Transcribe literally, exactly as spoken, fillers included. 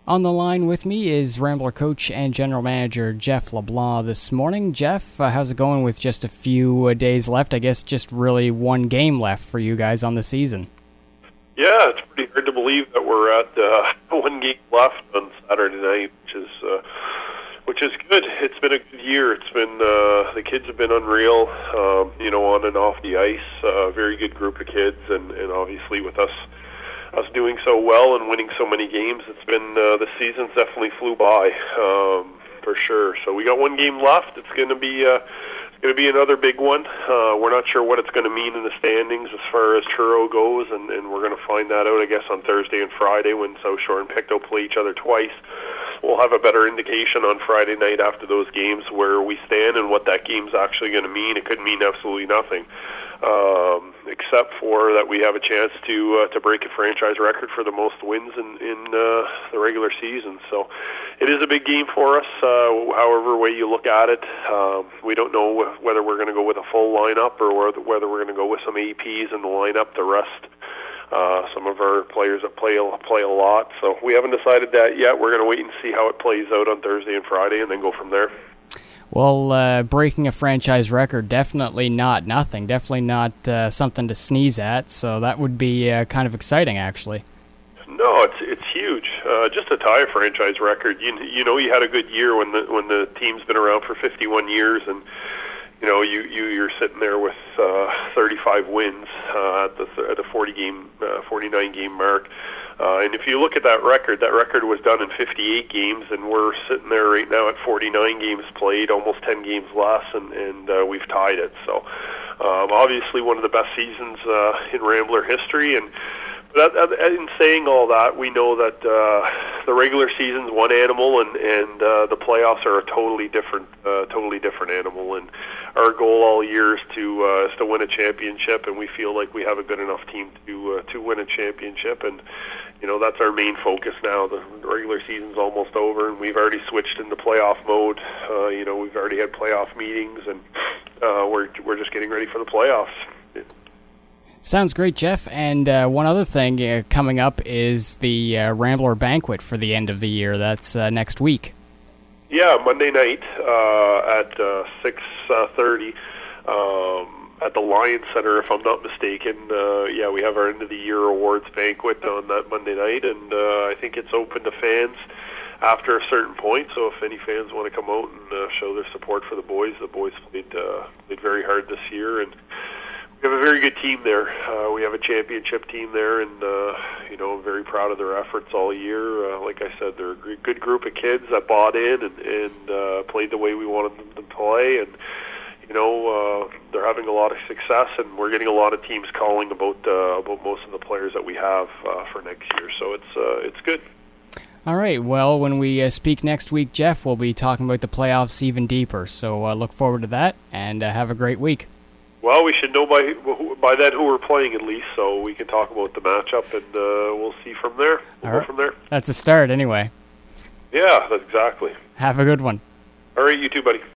On the line with me is Rambler coach and general manager Jeff LeBlanc this morning. Jeff, uh, how's it going with just a few uh, days left? I guess just really one game left for you guys on the season. Yeah, it's pretty hard to believe that we're at uh, one game left on Saturday night, which is uh, which is good. It's been a good year. It's been uh, the kids have been unreal, um, you know, on and off the ice. A uh, very good group of kids, and, and obviously with us. us doing so well and winning so many games, it's been uh, the season's definitely flew by um, for sure. So we got one game left. It's going to be uh, it's going to be another big one. Uh, we're not sure what it's going to mean in the standings as far as Truro goes, and, and we're going to find that out, I guess, on Thursday and Friday when South Shore and Pictou play each other twice. We'll have a better indication on Friday night after those games where we stand and what that game's actually going to mean. It could mean absolutely nothing. Um, except for that we have a chance to uh, to break a franchise record for the most wins in, in uh, the regular season. So it is a big game for us, uh, however way you look at it. Um, we don't know whether we're going to go with a full lineup or whether we're going to go with some A Ps in the lineup to rest uh, some of our players that play, play a lot. So we haven't decided that yet. We're going to wait and see how it plays out on Thursday and Friday and then go from there. Well, uh, breaking a franchise record, definitely not nothing. Definitely not uh, something to sneeze at. So that would be uh, kind of exciting, actually. No, it's it's huge. Uh, just to tie a franchise record, you you know, you had a good year when the when the team's been around for fifty-one years, and you know you, you you're sitting there with uh, thirty-five wins uh, at the at the forty game, uh, forty-nine game mark. Uh, and if you look at that record, that record was done in fifty-eight games, and we're sitting there right now at forty-nine games played, almost ten games less, and, and uh, we've tied it. So um, obviously one of the best seasons uh, in Rambler history. And but in saying all that, we know that uh, the regular season's one animal, and, and uh, the playoffs are a totally different, uh, totally different animal. And our goal all year is to uh, is to win a championship, and we feel like we have a good enough team to uh, to win a championship. And you know, that's our main focus now. The regular season's almost over, and we've already switched into playoff mode. Uh, you know, we've already had playoff meetings, and uh, we're we're just getting ready for the playoffs. Sounds great, Jeff. And uh, one other thing uh, coming up is the uh, Rambler Banquet for the end of the year. That's uh, next week. Yeah, Monday night uh, at uh, six thirty um, at the Lions Center, if I'm not mistaken. Uh, yeah, we have our end of the year awards banquet on that Monday night, and uh, I think it's open to fans after a certain point. So if any fans want to come out and uh, show their support for the boys, the boys played uh, played very hard this year, and we have a very good team there. Uh, we have a championship team there, and uh, you know, I'm very proud of their efforts all year. Uh, like I said, they're a good group of kids that bought in and, and uh, played the way we wanted them to play, and you know, uh, they're having a lot of success, and we're getting a lot of teams calling about uh, about most of the players that we have uh, for next year. So it's uh, it's good. All right. Well, when we uh, speak next week, Jeff, we'll be talking about the playoffs even deeper. So uh, look forward to that, and uh, have a great week. Well, we should know by by then who we're playing at least, so we can talk about the matchup, and uh, we'll see from there. We'll All go from there. That's a start, anyway. Yeah, that's exactly. Have a good one. All right, you too, buddy.